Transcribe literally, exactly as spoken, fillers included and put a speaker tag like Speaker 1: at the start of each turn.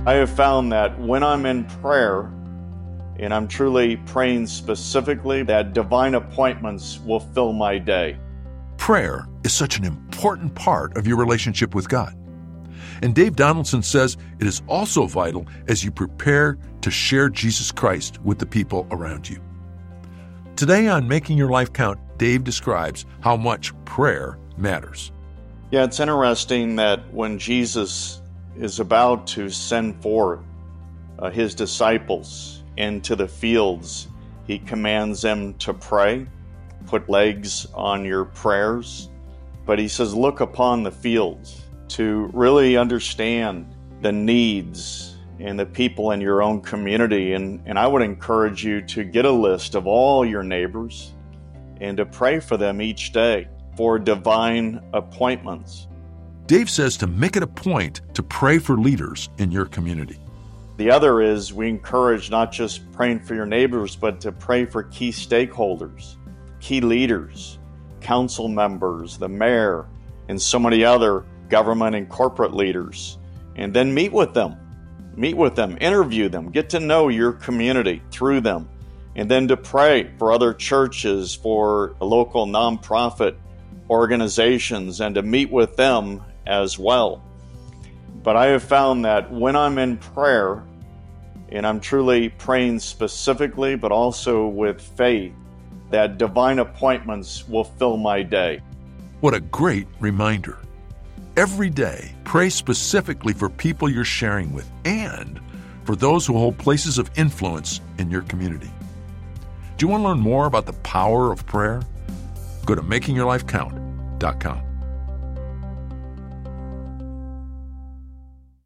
Speaker 1: I have found that when I'm in prayer, and I'm truly praying specifically, that divine appointments will fill my day.
Speaker 2: Prayer is such an important part of your relationship with God. And Dave Donaldson says it is also vital as you prepare to share Jesus Christ with the people around you. Today on Making Your Life Count, Dave describes how much prayer matters.
Speaker 1: Yeah, it's interesting that when Jesus is about to send forth uh, his disciples into the fields, he commands them to pray, put legs on your prayers. But he says, look upon the fields to really understand the needs and the people in your own community. And, and I would encourage you to get a list of all your neighbors and to pray for them each day for divine appointments.
Speaker 2: Dave says to make it a point to pray for leaders in your community.
Speaker 1: The other is we encourage not just praying for your neighbors, but to pray for key stakeholders, key leaders, council members, the mayor, and so many other government and corporate leaders. And then meet with them. Meet with them, interview them, get to know your community through them. And then to pray for other churches, for local nonprofit organizations, and to meet with them as well. But I have found that when I'm in prayer, and I'm truly praying specifically, but also with faith, that divine appointments will fill my day.
Speaker 2: What a great reminder. Every day, pray specifically for people you're sharing with and for those who hold places of influence in your community. Do you want to learn more about the power of prayer? Go to making your life count dot com.